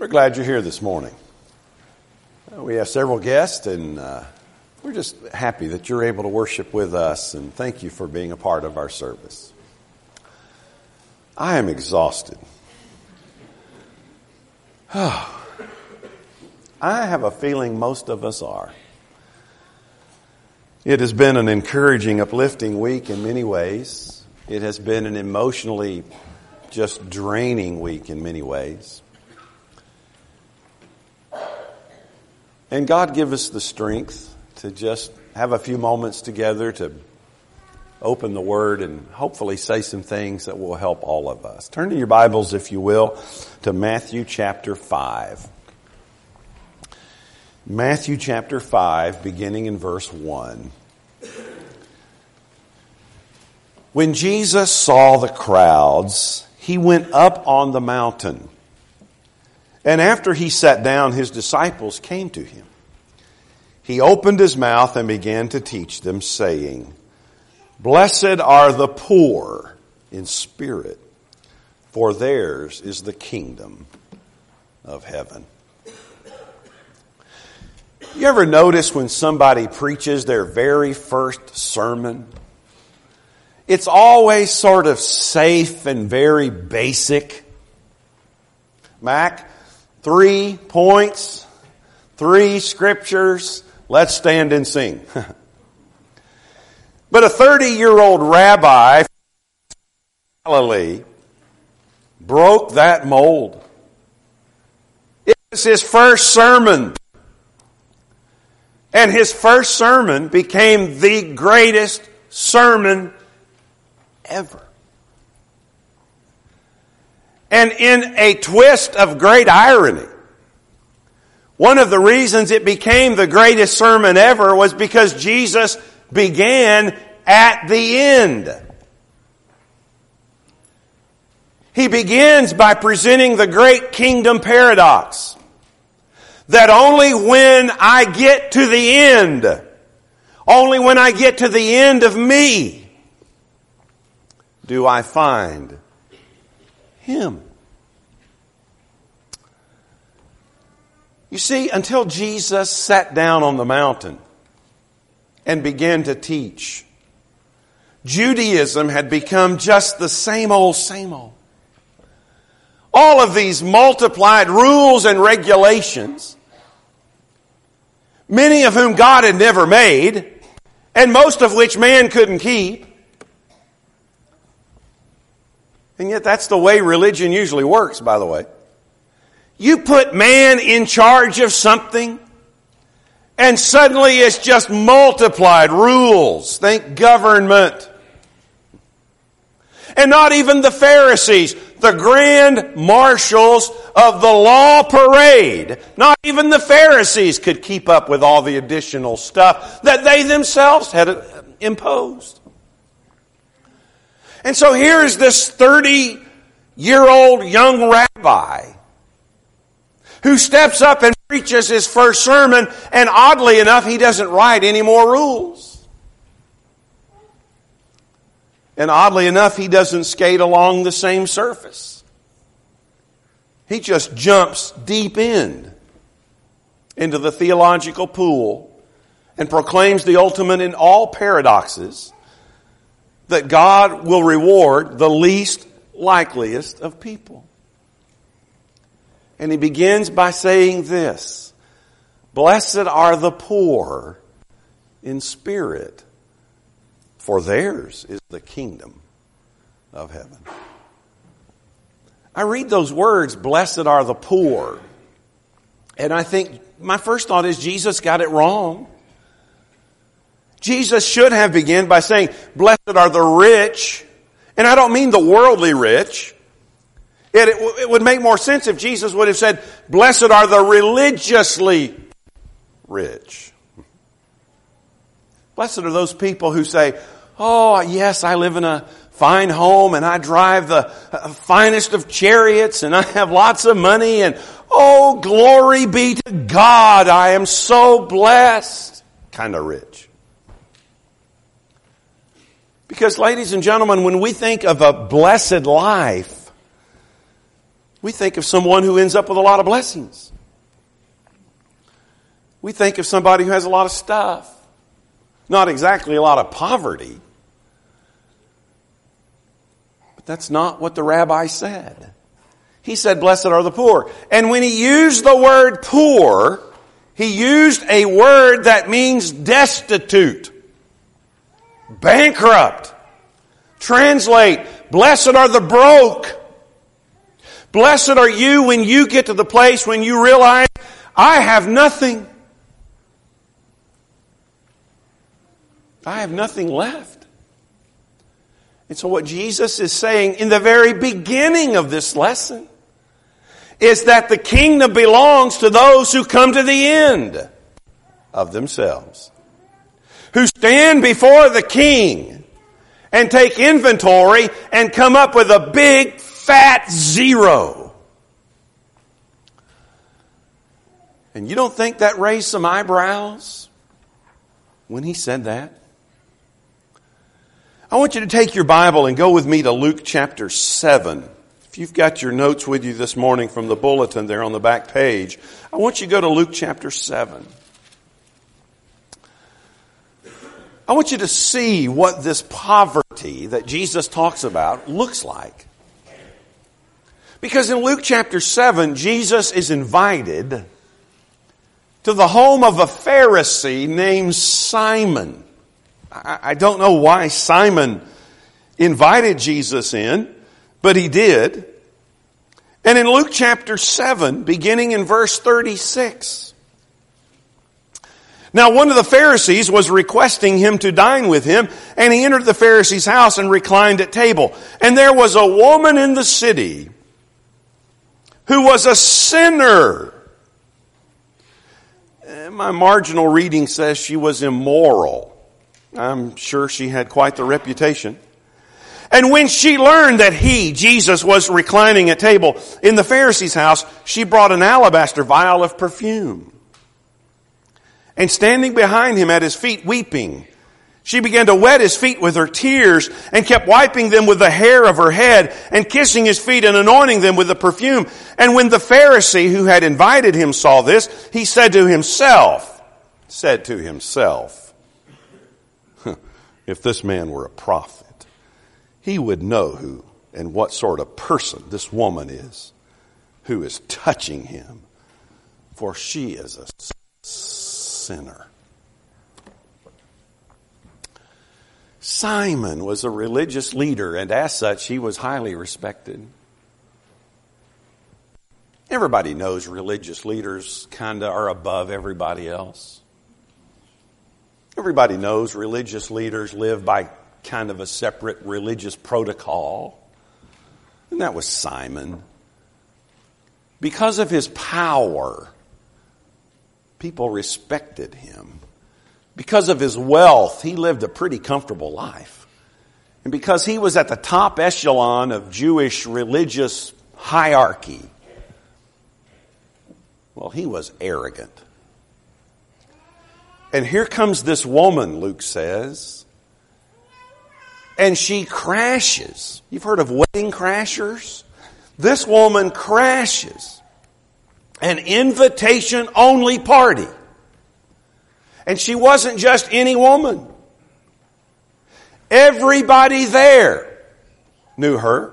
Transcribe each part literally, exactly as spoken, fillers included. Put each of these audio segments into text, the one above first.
We're glad you're here this morning. We have several guests, and uh, we're just happy that you're able to worship with us, and thank you for being a part of our service. I am exhausted. Oh, I have a feeling most of us are. It has been an encouraging, uplifting week in many ways. It has been an emotionally just draining week in many ways. And God give us the strength to just have a few moments together to open the Word and hopefully say some things that will help all of us. Turn to your Bibles, if you will, to Matthew chapter five. Matthew chapter five, beginning in verse one. When Jesus saw the crowds, he went up on the mountain. And after he sat down, his disciples came to him. He opened his mouth and began to teach them, saying, "Blessed are the poor in spirit, for theirs is the kingdom of heaven." You ever notice when somebody preaches their very first sermon? It's always sort of safe and very basic. Mac, three points, three scriptures, let's stand and sing. But a thirty-year-old rabbi from Galilee broke that mold. It was his first sermon. And his first sermon became the greatest sermon ever. And in a twist of great irony, one of the reasons it became the greatest sermon ever was because Jesus began at the end. He begins by presenting the great kingdom paradox. That only when I get to the end, only when I get to the end of me, do I find Him. You see, until Jesus sat down on the mountain and began to teach, Judaism had become just the same old, same old. All of these multiplied rules and regulations, many of whom God had never made, and most of which man couldn't keep. And yet that's the way religion usually works, by the way. You put man in charge of something, and suddenly it's just multiplied rules. Think government. And not even the Pharisees, the grand marshals of the law parade, not even the Pharisees could keep up with all the additional stuff that they themselves had imposed. And so here is this thirty-year-old young rabbi who steps up and preaches his first sermon, and oddly enough, he doesn't write any more rules. And oddly enough, he doesn't skate along the same surface. He just jumps deep in into the theological pool and proclaims the ultimate in all paradoxes, that God will reward the least likeliest of people. And he begins by saying this: "Blessed are the poor in spirit, for theirs is the kingdom of heaven." I read those words, "blessed are the poor," and I think, my first thought is Jesus got it wrong. Jesus should have begun by saying, "Blessed are the rich," and I don't mean the worldly rich. It, it, it would make more sense if Jesus would have said, "Blessed are the religiously rich." Blessed are those people who say, "Oh, yes, I live in a fine home and I drive the finest of chariots and I have lots of money and oh, glory be to God, I am so blessed." Kind of rich. Because, ladies and gentlemen, when we think of a blessed life, We think of someone who ends up with a lot of blessings. We think of somebody who has a lot of stuff. Not exactly a lot of poverty. But that's not what the rabbi said. He said, blessed are the poor. And when he used the word poor, he used a word that means destitute, bankrupt. Translate, blessed are the broke. Blessed are you when you get to the place when you realize, I have nothing. I have nothing left. And so what Jesus is saying in the very beginning of this lesson is that the kingdom belongs to those who come to the end of themselves, who stand before the king and take inventory and come up with a big fat zero. And you don't think that raised some eyebrows when he said that? I want you to take your Bible and go with me to Luke chapter seven. If you've got your notes with you this morning from the bulletin there on the back page, I want you to go to Luke chapter seven. I want you to see what this poverty that Jesus talks about looks like. Because in Luke chapter seven, Jesus is invited to the home of a Pharisee named Simon. I don't know why Simon invited Jesus in, but he did. And in Luke chapter seven, beginning in verse thirty-six. Now one of the Pharisees was requesting him to dine with him, and he entered the Pharisee's house and reclined at table. And there was a woman in the city who was a sinner. My marginal reading says she was immoral. I'm sure she had quite the reputation. And when she learned that he, Jesus, was reclining at table in the Pharisee's house, she brought an alabaster vial of perfume. And standing behind him at his feet, weeping, she began to wet his feet with her tears and kept wiping them with the hair of her head and kissing his feet and anointing them with the perfume. And when the Pharisee who had invited him saw this, he said to himself, said to himself, if this man were a prophet, he would know who and what sort of person this woman is who is touching him, for she is a sinner. Simon was a religious leader, and as such, he was highly respected. Everybody knows religious leaders kind of are above everybody else. Everybody knows religious leaders live by kind of a separate religious protocol. And that was Simon. Because of his power, people respected him. Because of his wealth, he lived a pretty comfortable life. And because he was at the top echelon of Jewish religious hierarchy, well, he was arrogant. And here comes this woman, Luke says, and she crashes. You've heard of wedding crashers? This woman crashes an invitation-only party. And she wasn't just any woman. Everybody there knew her,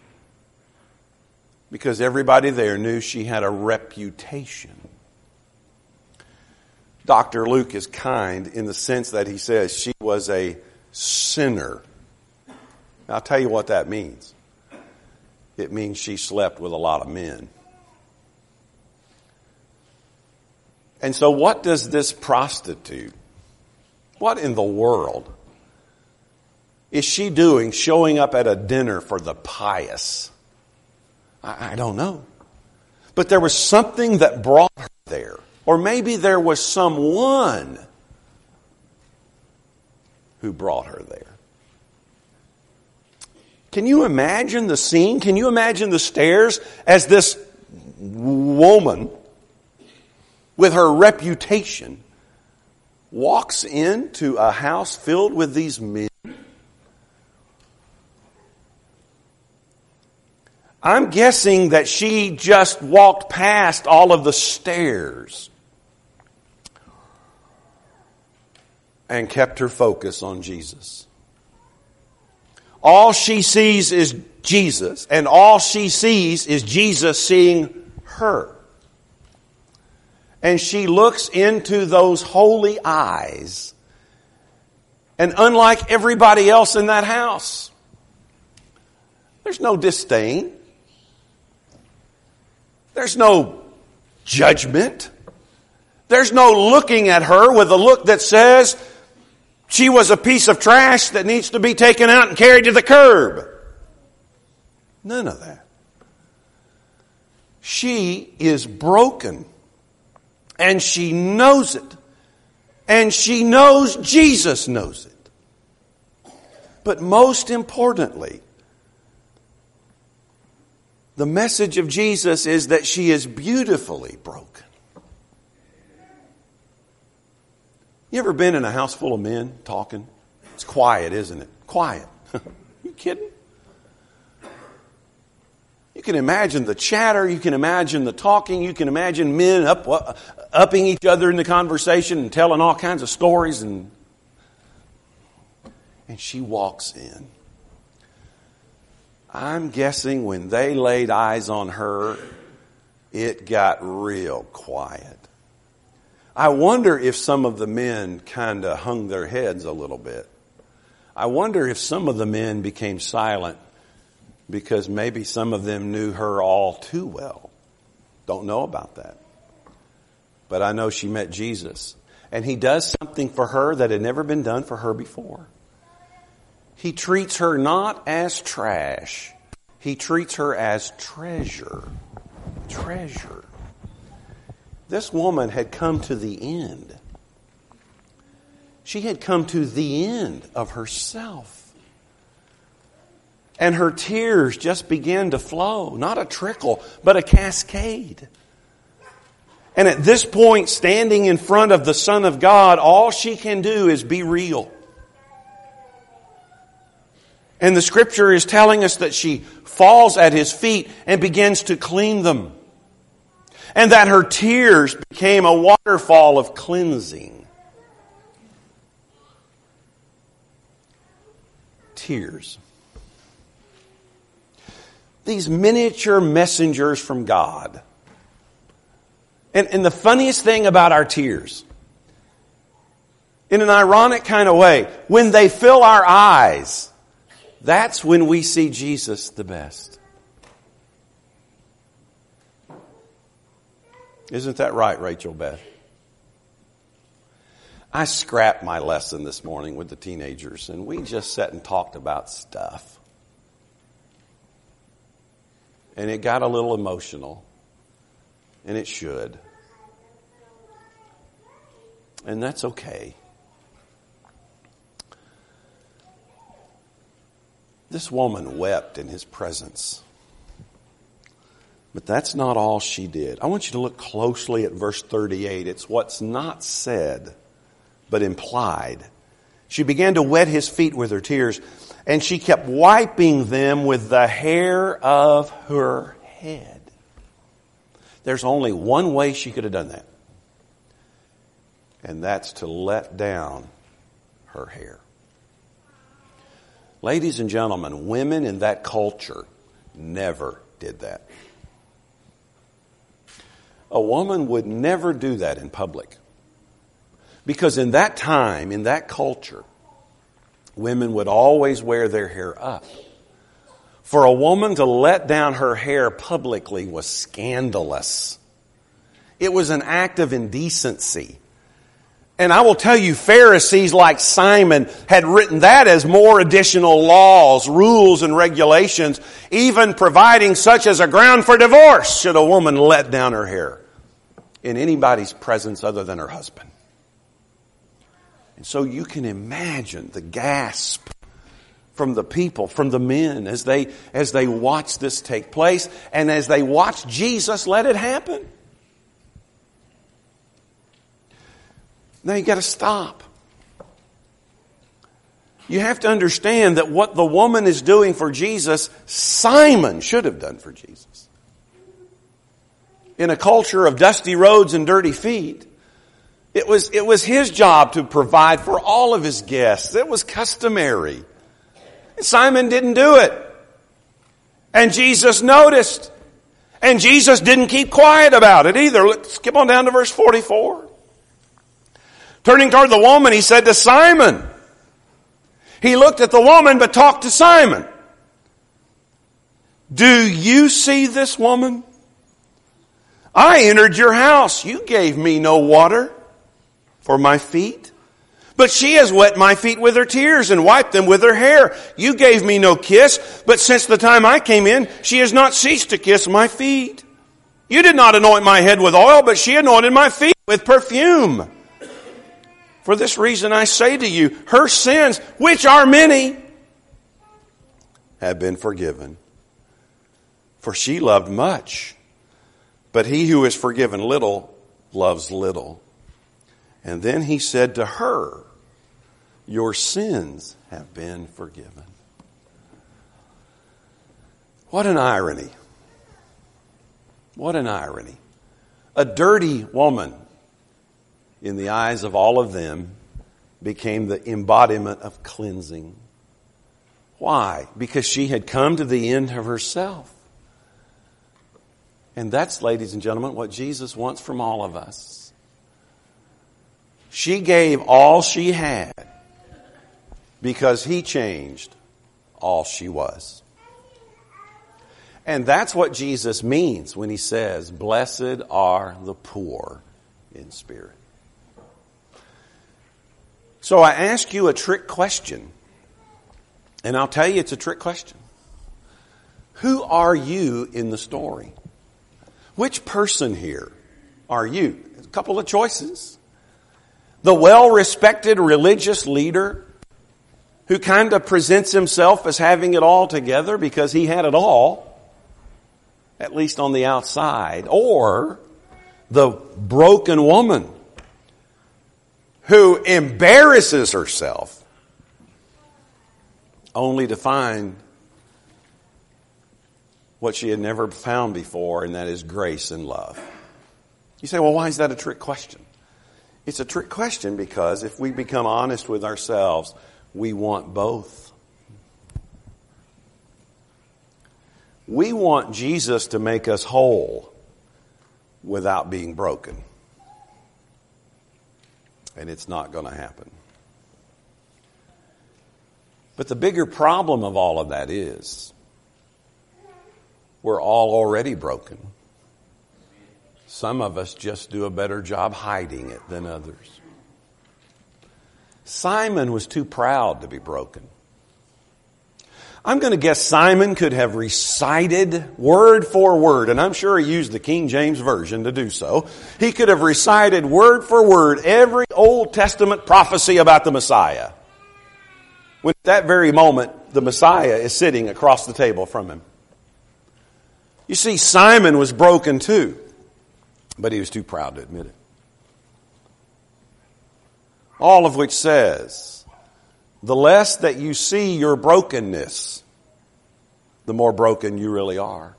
because everybody there knew she had a reputation. Doctor Luke is kind in the sense that he says she was a sinner. Now, I'll tell you what that means. It means she slept with a lot of men. And so what does this prostitute, what in the world is she doing showing up at a dinner for the pious? I, I don't know. But there was something that brought her there. Or maybe there was someone who brought her there. Can you imagine the scene? Can you imagine the stares as this woman with her reputation walks into a house filled with these men? I'm guessing that she just walked past all of the stairs and kept her focus on Jesus. All she sees is Jesus, and all she sees is Jesus seeing her. And she looks into those holy eyes, and unlike everybody else in that house, there's no disdain. There's no judgment. There's no looking at her with a look that says she was a piece of trash that needs to be taken out and carried to the curb. None of that. She is broken. And she knows it. And she knows Jesus knows it. But most importantly, the message of Jesus is that she is beautifully broken. You ever been in a house full of men talking? It's quiet, isn't it? Quiet. You kidding? You can imagine the chatter. You can imagine the talking. You can imagine men up, uh, upping each other in the conversation and telling all kinds of stories. And, and she walks in. I'm guessing when they laid eyes on her, it got real quiet. I wonder if some of the men kind of hung their heads a little bit. I wonder if some of the men became silent because maybe some of them knew her all too well. Don't know about that. But I know she met Jesus. And he does something for her that had never been done for her before. He treats her not as trash. He treats her as treasure. Treasure. This woman had come to the end. She had come to the end of herself. And her tears just began to flow. Not a trickle, but a cascade. And at this point, standing in front of the Son of God, all she can do is be real. And the Scripture is telling us that she falls at His feet and begins to clean them. And that her tears became a waterfall of cleansing. Tears. These miniature messengers from God. And, and the funniest thing about our tears, in an ironic kind of way, when they fill our eyes, that's when we see Jesus the best. Isn't that right, Rachel Beth? I scrapped my lesson this morning with the teenagers, and we just sat and talked about stuff. And it got a little emotional, and it should. And that's okay. This woman wept in His presence. But that's not all she did. I want you to look closely at verse thirty-eight. It's what's not said, but implied. She began to wet His feet with her tears, and she kept wiping them with the hair of her head. There's only one way she could have done that. And that's to let down her hair. Ladies and gentlemen, women in that culture never did that. A woman would never do that in public. Because in that time, in that culture, women would always wear their hair up. For a woman to let down her hair publicly was scandalous. It was an act of indecency. And I will tell you, Pharisees like Simon had written that as more additional laws, rules, and regulations, even providing such as a ground for divorce should a woman let down her hair in anybody's presence other than her husband. And so you can imagine the gasp from the people, from the men, as they, as they watch this take place and as they watch Jesus let it happen. Now you got to stop. You have to understand that what the woman is doing for Jesus, Simon should have done for Jesus. In a culture of dusty roads and dirty feet, it was, it was his job to provide for all of his guests. It was customary. And Simon didn't do it. And Jesus noticed. And Jesus didn't keep quiet about it either. Let's skip on down to verse forty-four. Turning toward the woman, he said to Simon. He looked at the woman but talked to Simon. Do you see this woman? I entered your house. You gave me no water for my feet, but she has wet my feet with her tears and wiped them with her hair. You gave me no kiss, but since the time I came in, she has not ceased to kiss my feet. You did not anoint my head with oil, but she anointed my feet with perfume. For this reason I say to you, her sins, which are many, have been forgiven. For she loved much, but he who is forgiven little loves little. And then he said to her, your sins have been forgiven. What an irony. What an irony. A dirty woman, in the eyes of all of them, became the embodiment of cleansing. Why? Because she had come to the end of herself. And that's, ladies and gentlemen, what Jesus wants from all of us. She gave all she had because he changed all she was. And that's what Jesus means when he says, blessed are the poor in spirit. So I ask you a trick question, and I'll tell you it's a trick question. Who are you in the story? Which person here are you? A couple of choices. The well-respected religious leader who kind of presents himself as having it all together because he had it all, at least on the outside. Or the broken woman who embarrasses herself only to find what she had never found before, and that is grace and love. You say, well, why is that a trick question? It's a trick question because if we become honest with ourselves, we want both. We want Jesus to make us whole without being broken. And it's not going to happen. But the bigger problem of all of that is we're all already broken. Some of us just do a better job hiding it than others. Simon was too proud to be broken. I'm going to guess Simon could have recited word for word, and I'm sure he used the King James Version to do so. He could have recited word for word every Old Testament prophecy about the Messiah. When at that very moment, the Messiah is sitting across the table from him. You see, Simon was broken too, but he was too proud to admit it. All of which says, the less that you see your brokenness, the more broken you really are.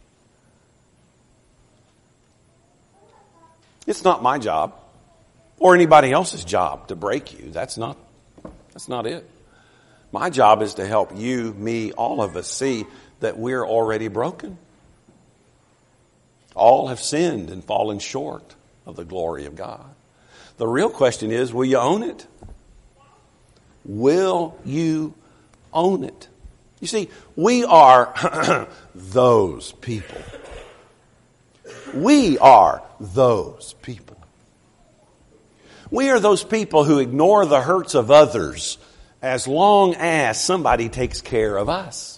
It's not my job or anybody else's job to break you. That's not, that's not it. My job is to help you, me, all of us see that we're already broken. All have sinned and fallen short of the glory of God. The real question is, will you own it? Will you own it? You see, we are those people. We are those people. We are those people who ignore the hurts of others as long as somebody takes care of us.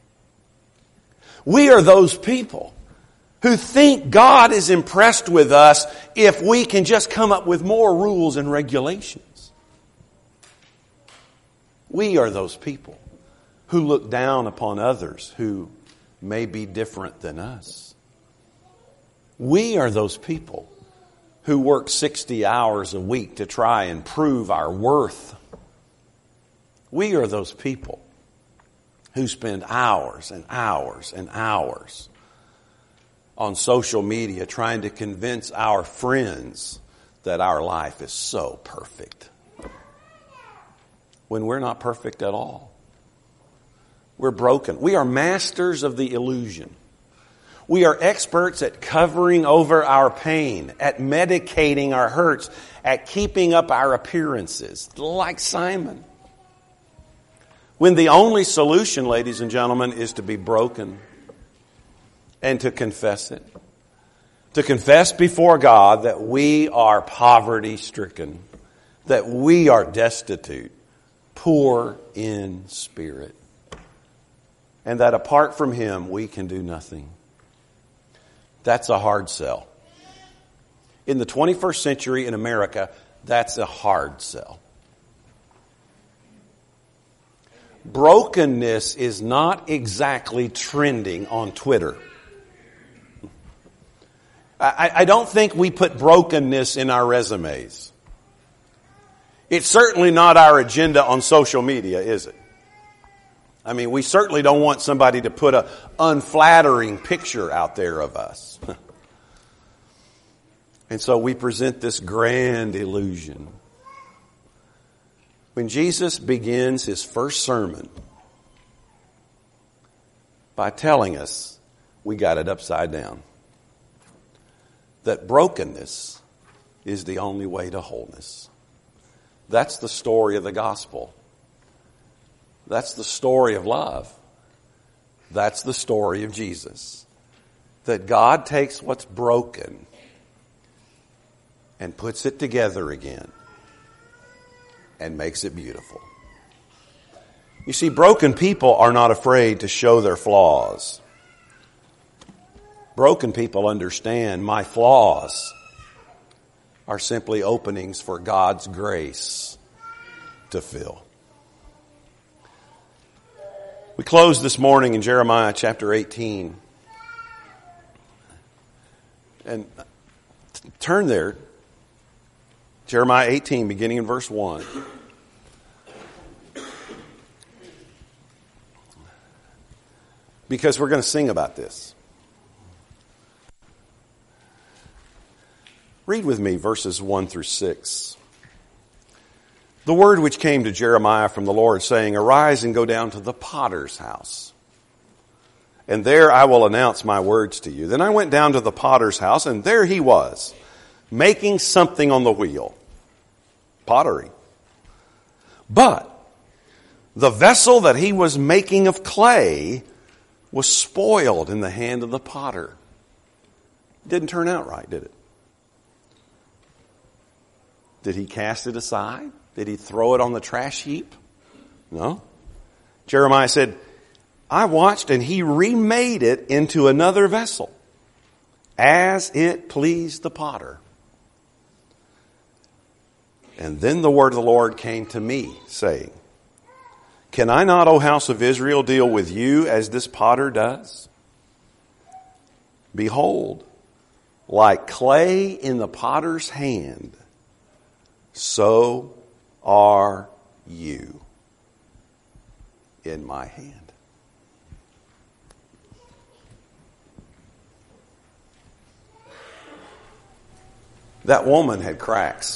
We are those people who think God is impressed with us if we can just come up with more rules and regulations. We are those people who look down upon others who may be different than us. We are those people who work sixty hours a week to try and prove our worth. We are those people who spend hours and hours and hours on social media trying to convince our friends that our life is so perfect, when we're not perfect at all. We're broken. We are masters of the illusion. We are experts at covering over our pain, at medicating our hurts, at keeping up our appearances, like Simon. When the only solution, ladies and gentlemen, is to be broken and to confess it. To confess before God that we are poverty-stricken, that we are destitute, poor in spirit, and that apart from Him we can do nothing. That's a hard sell. In the twenty-first century in America, that's a hard sell. Brokenness is not exactly trending on Twitter. I, I don't think we put brokenness in our resumes. It's certainly not our agenda on social media, is it? I mean, we certainly don't want somebody to put an unflattering picture out there of us. And so we present this grand illusion. When Jesus begins His first sermon by telling us we got it upside down, that brokenness is the only way to wholeness. That's the story of the gospel. That's the story of love. That's the story of Jesus. That God takes what's broken and puts it together again and makes it beautiful. You see, broken people are not afraid to show their flaws. Broken people understand my flaws are simply openings for God's grace to fill. We close this morning in Jeremiah chapter eighteen. And turn there. Jeremiah eighteen, beginning in verse one. Because we're going to sing about this. Read with me verses one through six. The word which came to Jeremiah from the Lord, saying, Arise and go down to the potter's house, and there I will announce my words to you. Then I went down to the potter's house, and there he was, making something on the wheel. Pottery. But the vessel that he was making of clay was spoiled in the hand of the potter. Didn't turn out right, did it? Did he cast it aside? Did he throw it on the trash heap? No. Jeremiah said, I watched and he remade it into another vessel as it pleased the potter. And then the word of the Lord came to me, saying, Can I not, O house of Israel, deal with you as this potter does? Behold, like clay in the potter's hand, so are you in my hand. That woman had cracks.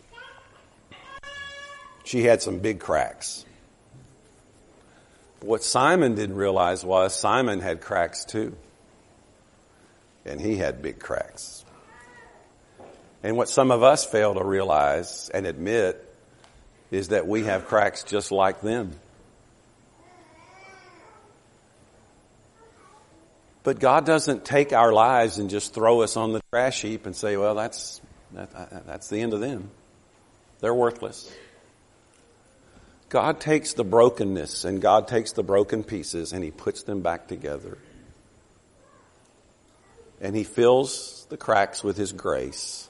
She had some big cracks. What Simon didn't realize was Simon had cracks too. And he had big cracks. And what some of us fail to realize and admit is that we have cracks just like them. But God doesn't take our lives and just throw us on the trash heap and say, well, that's that, that's the end of them. They're worthless. God takes the brokenness and God takes the broken pieces and He puts them back together. And He fills the cracks with His grace.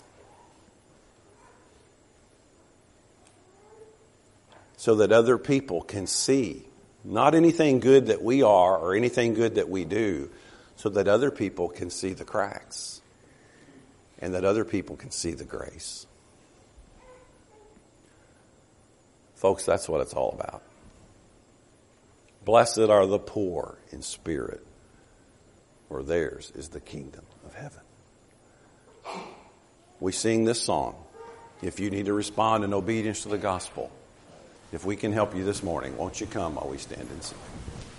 So that other people can see not anything good that we are or anything good that we do, so that other people can see the cracks and that other people can see the grace. Folks, that's what it's all about. Blessed are the poor in spirit, for theirs is the kingdom of heaven. We sing this song. If you need to respond in obedience to the gospel, if we can help you this morning, won't you come while we stand and sing?